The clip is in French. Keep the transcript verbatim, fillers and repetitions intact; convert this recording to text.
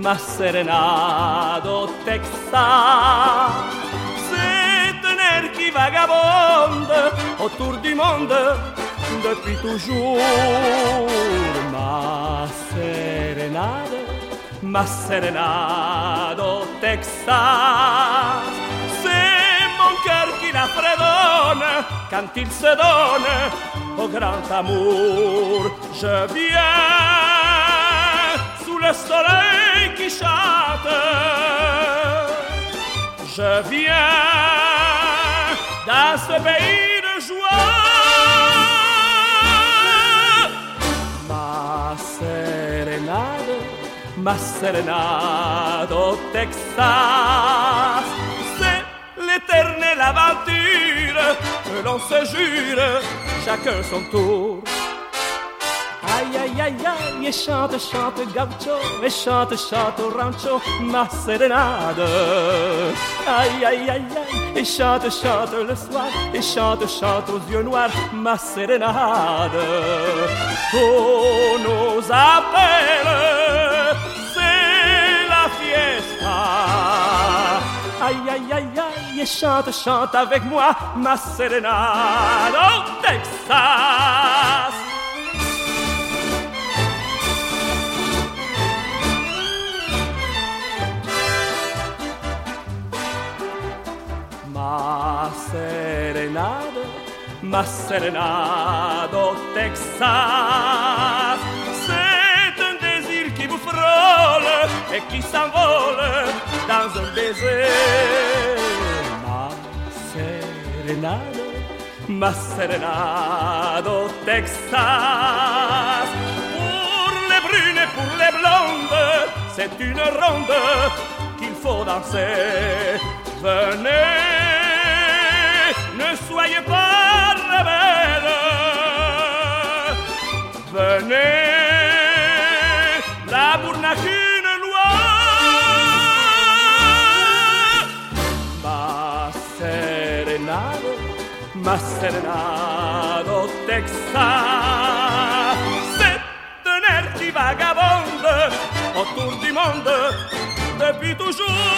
ma sérénade au Texas. C'est un air qui vagabonde autour du monde depuis toujours. Ma sérénade, ma sérénade au Texas. C'est mon cœur qui la fredonne quand il se donne au grand amour. Je viens sous le soleil qui chante. Je viens dans ce pays de joie. Ma sérénade, ma sérénade au Texas. C'est l'éternelle aventure que l'on se jure chacun son tour. Aïe, aïe, aïe, aïe, et chante, chante gaucho, et chante, chante rancho, ma sérénade. Aïe, aïe, aïe, aïe, et chante, chante le soir, et chante, chante aux yeux noirs, ma sérénade. On nous appelle, c'est la fiesta. Aïe, aïe, aïe, aïe, et chante, chante avec moi, ma sérénade au Texas. Ma sérénade, ma sérénade au Texas. C'est un désir qui vous frôle et qui s'envole dans un baiser. Ma sérénade, ma sérénade au Texas. Pour les brunes et pour les blondes, c'est une ronde qu'il faut danser. Venez, ne soyez pas rebelles. Venez, l'amour n'a qu'une loi. Ma sérénade, ma sérénade au Texas. C'est un air qui vagabonde autour du monde depuis toujours.